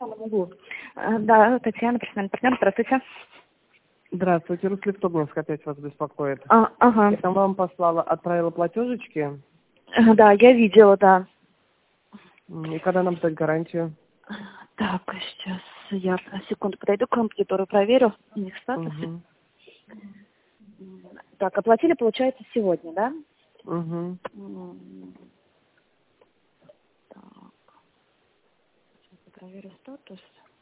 Могу. Да, Татьяна, персональный партнер. Здравствуйте. Здравствуйте, Руслектогновск опять вас беспокоит. Ага. Я там вам отправила платежечки. Да, я видела, да. И когда нам дать гарантию? Так, сейчас я на секунду подойду к компьютеру, проверю у них статус. Угу. Так, оплатили, получается, сегодня, да? Угу. Так, сейчас я проверю статус.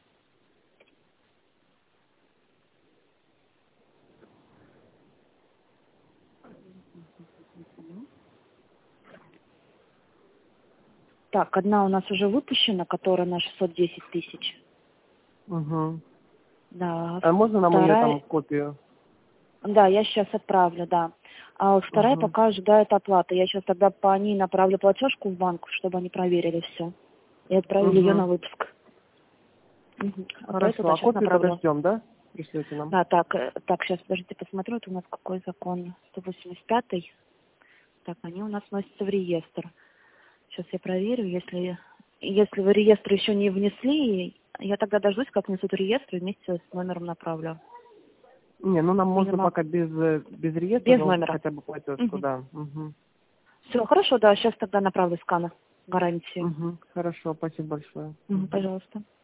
Так, одна у нас уже выпущена, которая на 610 тысяч. Угу. Да, А можно нам ее там копию? Да, я сейчас отправлю, да. А вот вторая Угу. пока ожидает оплаты. Я сейчас тогда по ней направлю платежку в банк, чтобы они проверили все. И отправили ее на выпуск. Хорошо, а копию тогда ждем, да? Пришлете нам. Да, так, сейчас, подождите, посмотрю, это у нас какой закон? 185-й. Так, они у нас вносятся в реестр. Сейчас я проверю, если вы реестр еще не внесли, я тогда дождусь, как внесут реестр, и вместе с номером направлю. Не, ну нам можно пока без реестра, Без но номера. хотя бы платежку, да. Все, хорошо, да, сейчас тогда направлю сканы гарантии. Хорошо, спасибо большое. Пожалуйста.